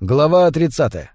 Глава 30.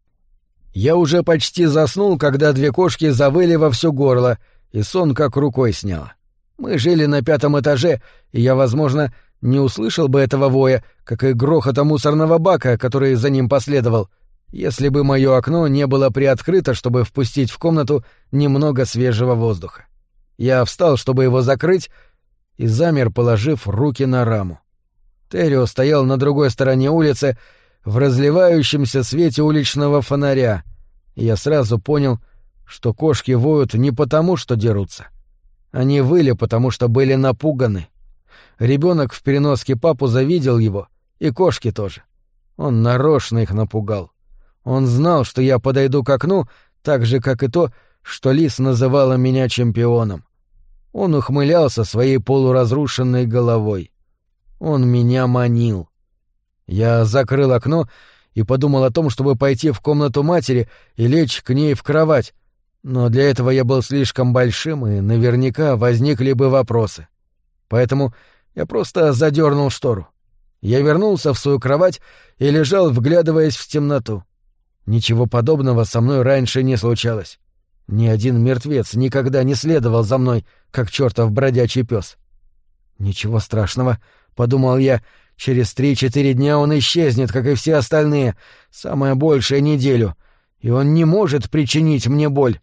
Я уже почти заснул, когда две кошки завыли во всё горло, и сон как рукой сняло. Мы жили на 5-м этаже, и я, возможно, не услышал бы этого воя, как и грохота мусорного бака, который за ним последовал, если бы моё окно не было приоткрыто, чтобы впустить в комнату немного свежего воздуха. Я встал, чтобы его закрыть, и замер, положив руки на раму. Террио стоял на другой стороне улицы, в разливающемся свете уличного фонаря, и я сразу понял, что кошки воют не потому, что дерутся. Они выли, потому что были напуганы. Ребёнок в переноске папуза видел его, и кошки тоже. Он нарочно их напугал. Он знал, что я подойду к окну, так же, как и то, что Лис называла меня чемпионом. Он ухмылялся своей полуразрушенной головой. Он меня манил. Я закрыл окно и подумал о том, чтобы пойти в комнату матери и лечь к ней в кровать, но для этого я был слишком большим, и наверняка возникли бы вопросы. Поэтому я просто задернул штору. Я вернулся в свою кровать и лежал, вглядываясь в темноту. Ничего подобного со мной раньше не случалось. Ни один мертвец никогда не следовал за мной, как чертов бродячий пес. «Ничего страшного», — подумал я, — «через 3-4 дня он исчезнет, как и все остальные, самое большее неделю, и он не может причинить мне боль».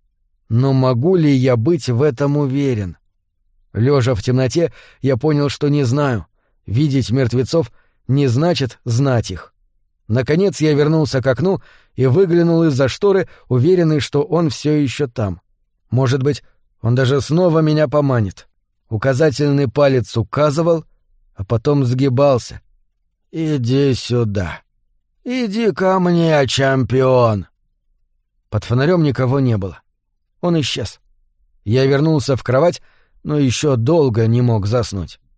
Но могу ли я быть в этом уверен? Лежа в темноте, я понял, что не знаю. Видеть мертвецов не значит знать их. Наконец я вернулся к окну и выглянул из-за шторы, уверенный, что он все еще там. Может быть, он даже снова меня поманит. Указательный палец указывал, а потом сгибался. «Иди сюда. Иди ко мне, чемпион!» Под фонарем никого не было. Он исчез. Я вернулся в кровать, но еще долго не мог заснуть.